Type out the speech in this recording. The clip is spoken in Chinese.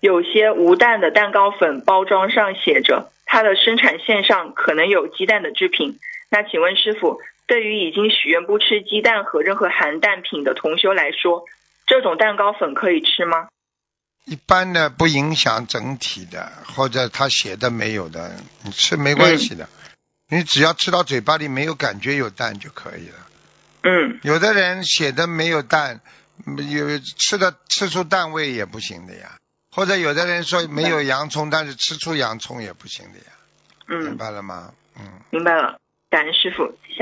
有些无蛋的蛋糕粉包装上写着它的生产线上可能有鸡蛋的制品。那请问师傅，对于已经许愿不吃鸡蛋和任何含蛋品的同修来说，这种蛋糕粉可以吃吗？ 一般的不影响整体的，或者他写的没有的，你吃没关系的，你只要吃到嘴巴里没有感觉有蛋就可以了。有的人写的没有蛋，吃出蛋味也不行的呀。或者有的人说没有洋葱，但是吃出洋葱也不行的呀。明白了吗？ 明白了，感恩师傅。